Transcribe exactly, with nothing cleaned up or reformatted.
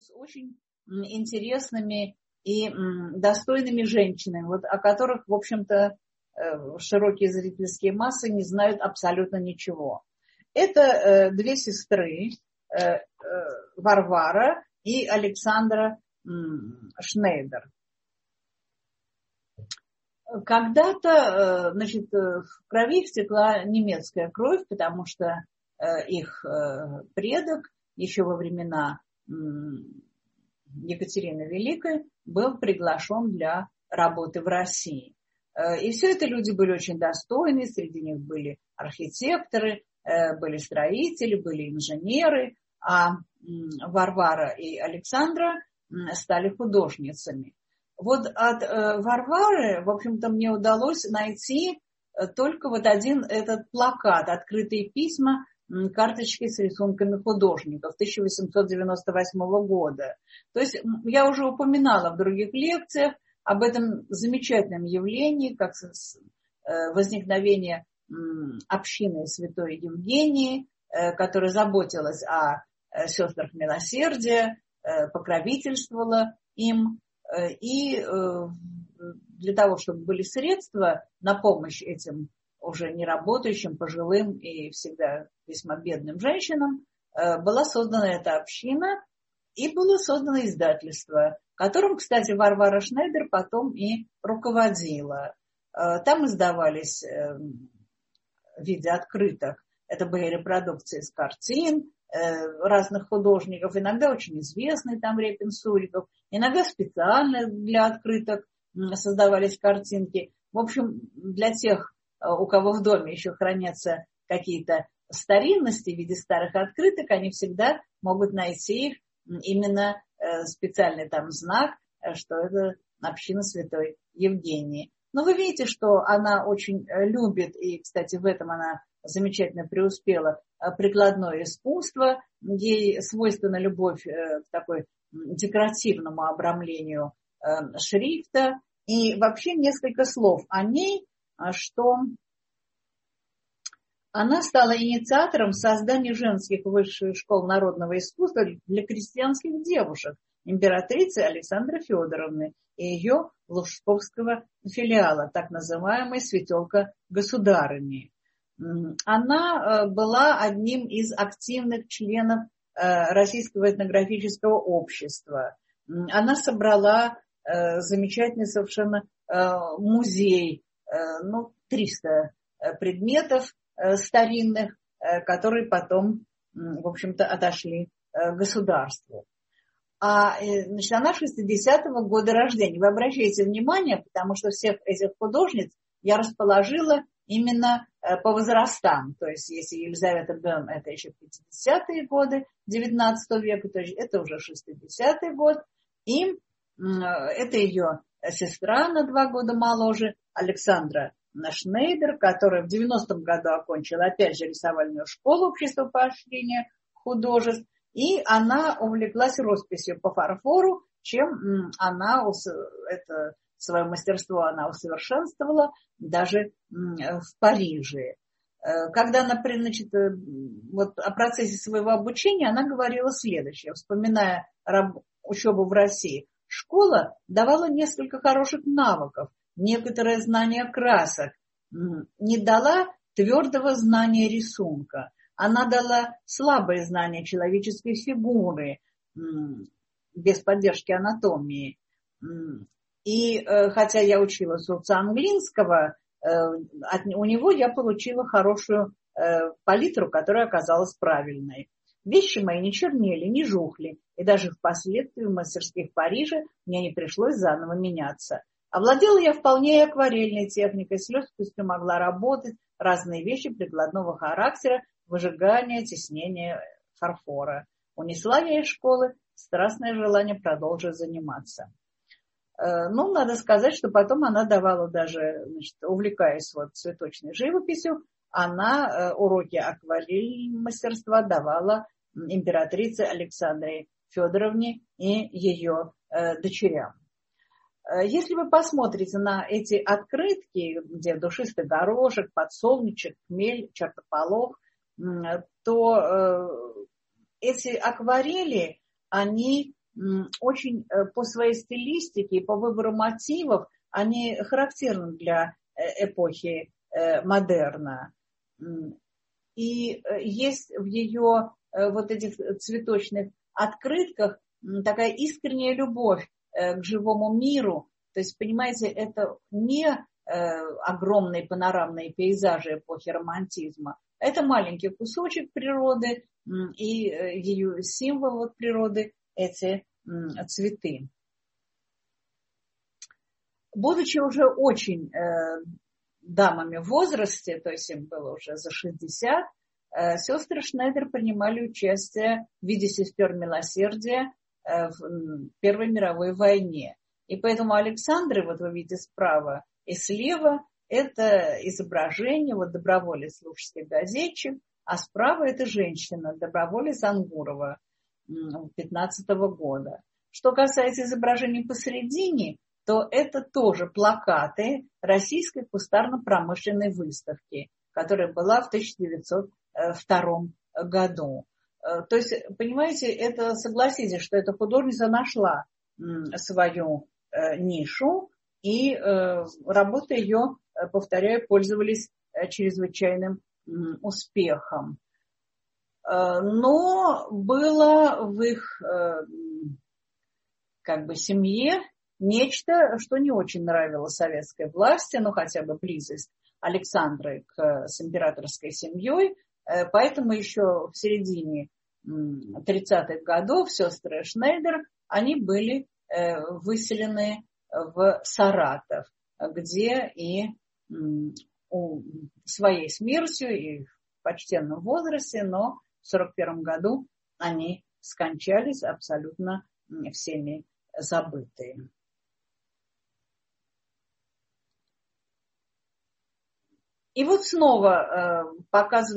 с очень интересными и достойными женщинами, вот, о которых, в общем-то, широкие зрительские массы не знают абсолютно ничего. Это две сестры, Варвара и Александра Шнейдер. Когда-то, значит, в крови текла немецкая кровь, потому что их предок еще во времена Екатерины Великой был приглашен для работы в России. И все это люди были очень достойны, среди них были архитекторы, были строители, были инженеры, а Варвара и Александра стали художницами. Вот от Варвары, в общем-то, мне удалось найти только вот один этот плакат, открытые письма, карточки с рисунками художников тысяча восемьсот девяносто восьмого года. То есть я уже упоминала в других лекциях об этом замечательном явлении, как возникновение общины Святой Евгении, которая заботилась о сестрах милосердия, покровительствовала им. И для того, чтобы были средства на помощь этим уже не работающим, пожилым и всегда весьма бедным женщинам, была создана эта община и было создано издательство, которым, кстати, Варвара Шнейдер потом и руководила. Там издавались в виде открыток. Это были репродукции с картин разных художников, иногда очень известный там Репин-Суриков, иногда специально для открыток создавались картинки. В общем, для тех, у кого в доме еще хранятся какие-то старинности в виде старых открыток, они всегда могут найти их именно специальный там знак, что это община Святой Евгении. Но вы видите, что она очень любит, и, кстати, в этом она замечательно преуспела, прикладное искусство. Ей свойственна любовь к такой декоративному обрамлению шрифта. И вообще несколько слов о ней, что она стала инициатором создания женских высших школ народного искусства для крестьянских девушек императрицы Александры Федоровны и ее лужковского филиала, так называемой Светелка-государыни. Она была одним из активных членов Российского этнографического общества. Она собрала замечательный совершенно музей, ну, триста предметов старинных, которые потом, в общем-то, отошли государству. А, значит, она шестидесятого года рождения. Вы обращайте внимание, потому что всех этих художниц я расположила именно по возрастам. То есть, если Елизавета Бем, это еще пятидесятые годы девятнадцатого века, то есть это уже шестидесятый год. И это ее сестра на два года моложе, Александра Шнейдер, которая в девяностом году окончила, опять же, рисовальную школу общества поощрения художеств. И она увлеклась росписью по фарфору, чем она это свое мастерство она усовершенствовала даже в Париже. Когда она, значит, вот о процессе своего обучения, она говорила следующее, вспоминая учебу в России. Школа давала несколько хороших навыков, некоторое знание красок, не дала твердого знания рисунка. Она дала слабое знание человеческой фигуры, без поддержки анатомии. И хотя я училась у отца английского, у него я получила хорошую палитру, которая оказалась правильной. Вещи мои не чернели, не жухли, и даже впоследствии в мастерских Парижа мне не пришлось заново меняться. Овладела я вполне акварельной техникой, с легкостью могла работать, разные вещи прикладного характера, выжигание, теснение фарфора. Унесла я из школы страстное желание продолжить заниматься. Ну, надо сказать, что потом она давала даже, значит, увлекаясь вот цветочной живописью, она уроки акварельного мастерства давала императрице Александре Федоровне и ее дочерям. Если вы посмотрите на эти открытки, где душистый горошек, подсолнечек, хмель, чертополох, то эти акварели, они очень по своей стилистике и по выбору мотивов, они характерны для эпохи модерна. И есть в ее вот этих цветочных открытках такая искренняя любовь к живому миру. То есть, понимаете, это не огромные панорамные пейзажи эпохи романтизма. Это маленький кусочек природы, и ее символ природы – эти цветы. Будучи уже очень дамами в возрасте, то есть им было уже за шестьдесят, сестры Шнейдер принимали участие в виде сестер милосердия в Первой мировой войне. И поэтому Александры, вот вы видите справа и слева, это изображение, вот доброволец лужский газетчик, а справа это женщина, доброволец Ангурова пятнадцатого года. Что касается изображений посередине, то это тоже плакаты Российской кустарно-промышленной выставки, которая была в тысяча девятьсот втором году. То есть, понимаете, это, согласитесь, что эта художница нашла свою нишу, и работы ее, повторяю, пользовались чрезвычайным успехом. Но было в их как бы семье нечто, что не очень нравилось советской власти, ну хотя бы близость Александры к, с императорской семьей. Поэтому еще в середине тридцатых годов сестры Шнейдер, они были выселены в Саратов, где и своей смертью, и в почтенном возрасте, но в сорок первом году они скончались абсолютно всеми забытые. И вот снова показываю